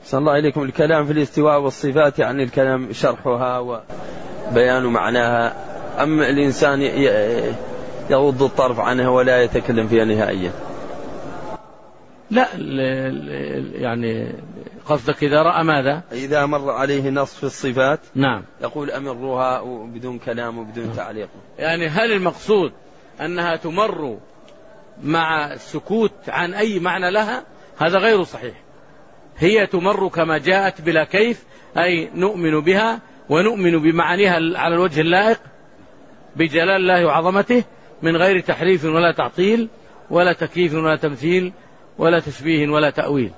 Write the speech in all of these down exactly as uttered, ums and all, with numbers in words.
صلى الله عليكم. الكلام في الاستواء والصفات يعني الكلام شرحها وبيان معناها، أم الإنسان يغض الطرف عنها ولا يتكلم فيها نهائيا؟ لا، يعني قصدك إذا رأى ماذا؟ إذا مر عليه نص في الصفات نعم يقول أمرها بدون كلام وبدون تعليق. يعني هل المقصود أنها تمر مع السكوت عن أي معنى لها؟ هذا غير صحيح. هي تمر كما جاءت بلا كيف، أي نؤمن بها ونؤمن بمعانيها على الوجه اللائق بجلال الله وعظمته من غير تحريف ولا تعطيل ولا تكييف ولا تمثيل ولا تشبيه ولا تأويل.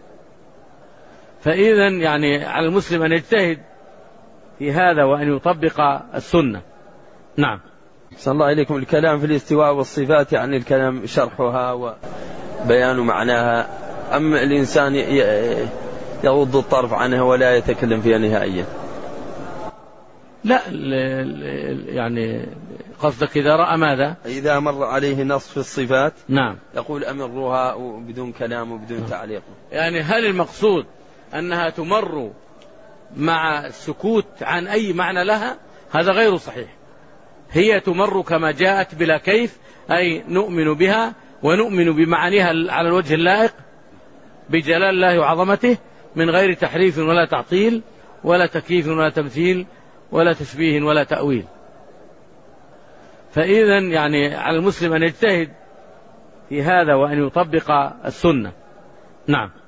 فإذا يعني على المسلم أن يجتهد في هذا وأن يطبق السنة. نعم. صلى الله عليكم. الكلام في الاستواء والصفات يعني الكلام شرحها وبيان معناها، أم الإنسان يغض الطرف عنها ولا يتكلم فيها نهائيا؟ لا، يعني قصدك إذا رأى ماذا؟ إذا مر عليه نص في الصفات نعم يقول أمرها بدون كلام وبدون تعليق. يعني هل المقصود أنها تمر مع السكوت عن أي معنى لها؟ هذا غير صحيح. هي تمر كما جاءت بلا كيف، أي نؤمن بها ونؤمن بمعانيها على الوجه اللائق بجلال الله وعظمته من غير تحريف ولا تعطيل ولا تكييف ولا تمثيل ولا تشبيه ولا تأويل. فإذا يعني على المسلم أن يجتهد في هذا وأن يطبق السنة. نعم.